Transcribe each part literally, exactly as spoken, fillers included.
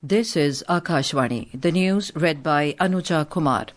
This is Akashvani. The news read by Anuja Kumar.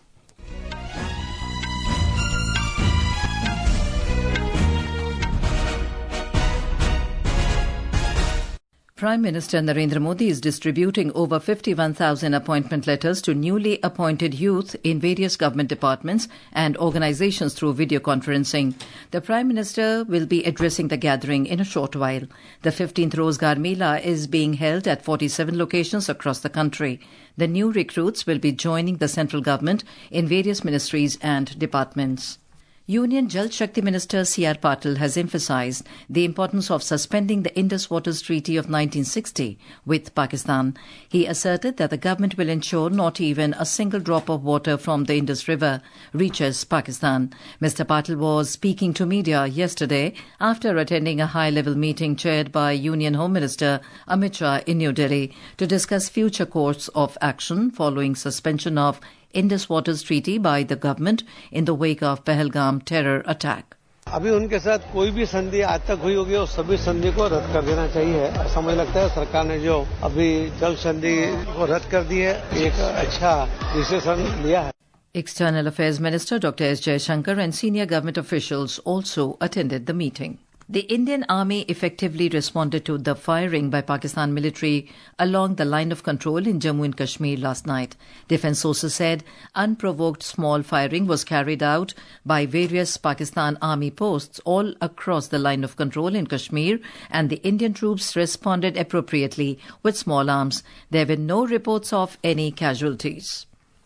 Prime Minister Narendra Modi is distributing over fifty-one thousand appointment letters to newly appointed youth in various government departments and organizations through video conferencing. The Prime Minister will be addressing the gathering in a short while. The fifteenth Rozgar Mela is being held at forty-seven locations across the country. The new recruits will be joining the central government in various ministries and departments. Union Jal Shakti Minister C R Patil has emphasized the importance of suspending the Indus Waters Treaty of nineteen sixty with Pakistan. He asserted that the government will ensure not even a single drop of water from the Indus River reaches Pakistan. Mister Patil was speaking to media yesterday after attending a high-level meeting chaired by Union Home Minister Amit Shah in New Delhi to discuss future course of action following suspension of Indus Waters Treaty by the government in the wake of Pahalgam terror attack. अभी उनके साथ कोई भी संधि आज तक हुई होगी और सभी संधि को रद्द कर देना चाहिए। ऐसा मुझे लगता है सरकार ने जो अभी जल संधि को रद्द कर दी है एक अच्छा डिसीजन लिया है। External Affairs Minister Doctor S Jaishankar and senior government officials also attended the meeting. The Indian Army effectively responded to the firing by Pakistan military along the line of control in Jammu and Kashmir last night. Defence sources said unprovoked small firing was carried out by various Pakistan Army posts all across the line of control in Kashmir, and the Indian troops responded appropriately with small arms. There were no reports of any casualties.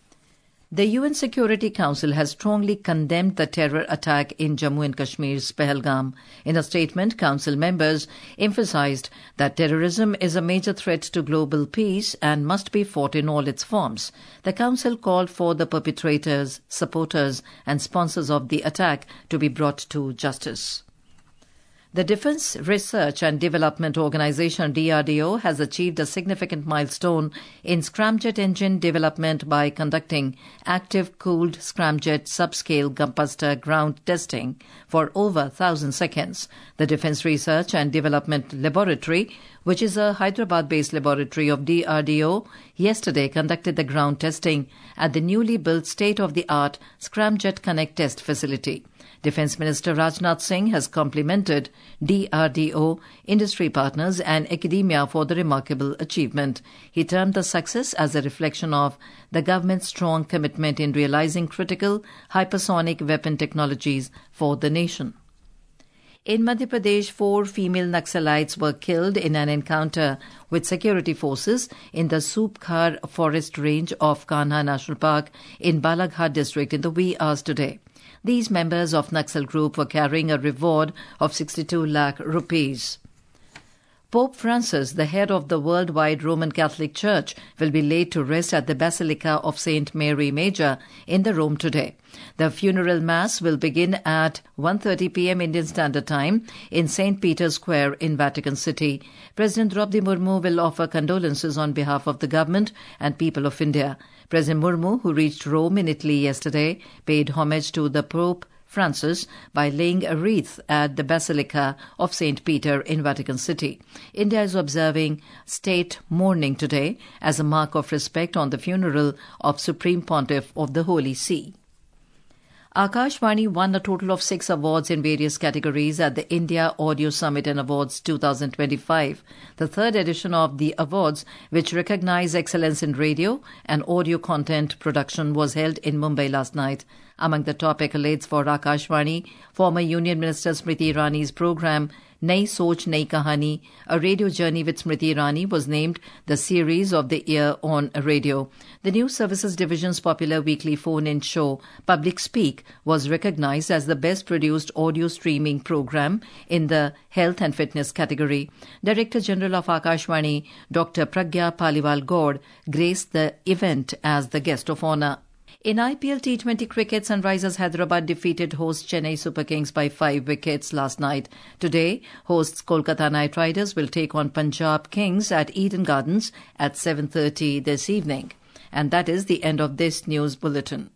The U N Security Council has strongly condemned the terror attack in Jammu and Kashmir's Pahalgam. In a statement, Council members emphasized that terrorism is a major threat to global peace and must be fought in all its forms. The Council called for the perpetrators, supporters and sponsors of the attack to be brought to justice. The Defence Research and Development Organisation D R D O has achieved a significant milestone in scramjet engine development by conducting active cooled scramjet subscale Gumpster ground testing for over one thousand seconds. The Defence Research and Development Laboratory, which is a Hyderabad-based laboratory of D R D O, yesterday conducted the ground testing at the newly built state-of-the-art Scramjet Connect test facility. Defence Minister Rajnath Singh has complimented D R D O, industry partners and academia for the remarkable achievement. He termed the success as a reflection of the government's strong commitment in realising critical hypersonic weapon technologies for the nation. In Madhya Pradesh, four female Naxalites were killed in an encounter with security forces in the Soopkhar forest range of Kanha National Park in Balaghat district in the wee hours today. These members of Naxal group were carrying a reward of sixty-two lakh rupees. Pope Francis, the head of the worldwide Roman Catholic Church, will be laid to rest at the Basilica of Saint Mary Major in the Rome today. The funeral mass will begin at one thirty p.m. Indian Standard Time in Saint Peter's Square in Vatican City. President Draupadi Murmu will offer condolences on behalf of the government and people of India. President Murmu, who reached Rome in Italy yesterday, paid homage to the Pope Francis by laying a wreath at the Basilica of Saint Peter in Vatican City. India is observing state mourning today as a mark of respect on the funeral of Supreme Pontiff of the Holy See. Akashvani won a total of six awards in various categories at the India Audio Summit and Awards twenty twenty-five. The third edition of the awards, which recognize excellence in radio and audio content production, was held in Mumbai last night. Among the top accolades for Akashvani, former Union Minister Smriti Irani's program Nai Soch Nai Kahani, A Radio Journey with Smriti Irani, was named the Series of the Year on Radio. The News Services Division's popular weekly phone-in show, Public Speak, was recognized as the best produced audio streaming program in the Health and Fitness category. Director General of Akashvani, Doctor Pragya Paliwal Gaur, graced the event as the guest of honor. In I P L T twenty cricket, Sunrisers Hyderabad defeated hosts Chennai Super Kings by five wickets last night. Today, hosts Kolkata Knight Riders will take on Punjab Kings at Eden Gardens at seven thirty this evening. And that is the end of this news bulletin.